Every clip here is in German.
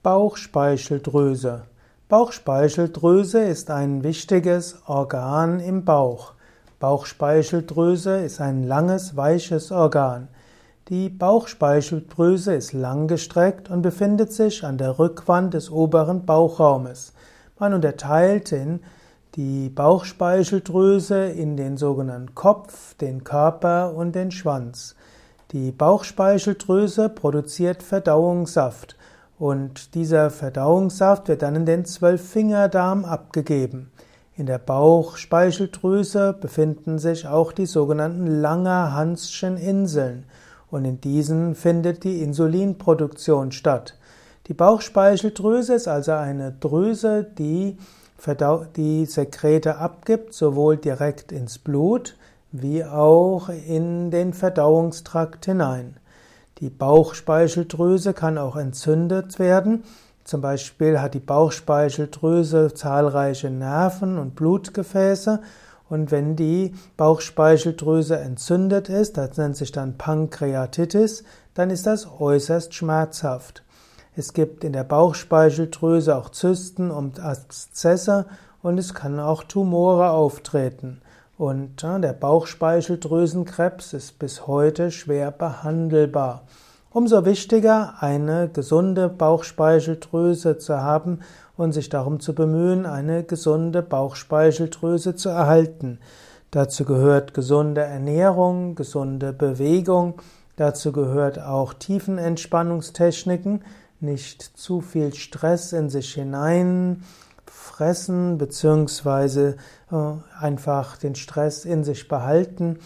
Bauchspeicheldrüse. Bauchspeicheldrüse ist ein wichtiges Organ im Bauch. Bauchspeicheldrüse ist ein langes, weiches Organ. Die Bauchspeicheldrüse ist langgestreckt und befindet sich an der Rückwand des oberen Bauchraumes. Man unterteilt die Bauchspeicheldrüse in den sogenannten Kopf, den Körper und den Schwanz. Die Bauchspeicheldrüse produziert Verdauungssaft und dieser Verdauungssaft wird dann in den Zwölffingerdarm abgegeben. In der Bauchspeicheldrüse befinden sich auch die sogenannten Langerhanschen Inseln und in diesen findet die Insulinproduktion statt. Die Bauchspeicheldrüse ist also eine Drüse, die Sekrete abgibt, sowohl direkt ins Blut wie auch in den Verdauungstrakt hinein. Die Bauchspeicheldrüse kann auch entzündet werden. Zum Beispiel hat die Bauchspeicheldrüse zahlreiche Nerven und Blutgefäße. Und wenn die Bauchspeicheldrüse entzündet ist, das nennt sich dann Pankreatitis, dann ist das äußerst schmerzhaft. Es gibt in der Bauchspeicheldrüse auch Zysten und Abszesse und es kann auch Tumore auftreten. Und der Bauchspeicheldrüsenkrebs ist bis heute schwer behandelbar. Umso wichtiger, eine gesunde Bauchspeicheldrüse zu haben und sich darum zu bemühen, eine gesunde Bauchspeicheldrüse zu erhalten. Dazu gehört gesunde Ernährung, gesunde Bewegung, dazu gehört auch Tiefenentspannungstechniken, nicht zu viel Stress in sich hineinfressen, beziehungsweise einfach den Stress in sich behalten.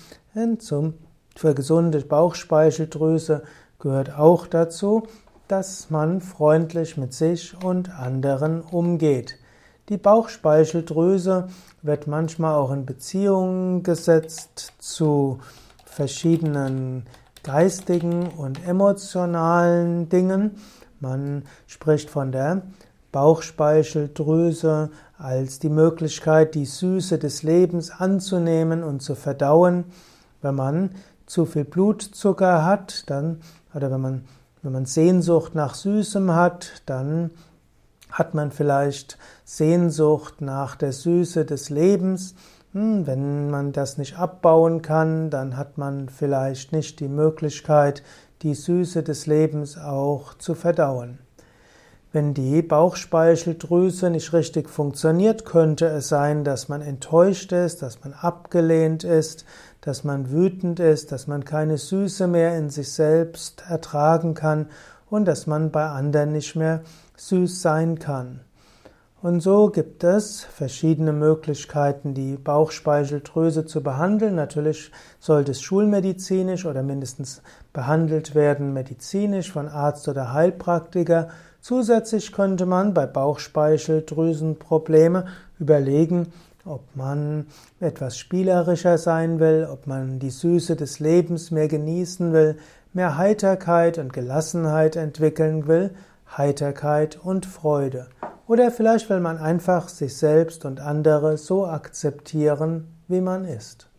Für gesunde Bauchspeicheldrüse gehört auch dazu, dass man freundlich mit sich und anderen umgeht. Die Bauchspeicheldrüse wird manchmal auch in Beziehung gesetzt zu verschiedenen geistigen und emotionalen Dingen. Man spricht von der Bauchspeicheldrüse als die Möglichkeit, die Süße des Lebens anzunehmen und zu verdauen. Wenn man zu viel Blutzucker hat, oder wenn man Sehnsucht nach Süßem hat, dann hat man vielleicht Sehnsucht nach der Süße des Lebens. Wenn man das nicht abbauen kann, dann hat man vielleicht nicht die Möglichkeit, die Süße des Lebens auch zu verdauen. Wenn die Bauchspeicheldrüse nicht richtig funktioniert, könnte es sein, dass man enttäuscht ist, dass man abgelehnt ist, dass man wütend ist, dass man keine Süße mehr in sich selbst ertragen kann und dass man bei anderen nicht mehr süß sein kann. Und so gibt es verschiedene Möglichkeiten, die Bauchspeicheldrüse zu behandeln. Natürlich sollte es schulmedizinisch oder mindestens behandelt werden medizinisch von Arzt oder Heilpraktiker. Zusätzlich könnte man bei Bauchspeicheldrüsenprobleme überlegen, ob man etwas spielerischer sein will, ob man die Süße des Lebens mehr genießen will, mehr Heiterkeit und Gelassenheit entwickeln will, Heiterkeit und Freude. Oder vielleicht will man einfach sich selbst und andere so akzeptieren, wie man ist.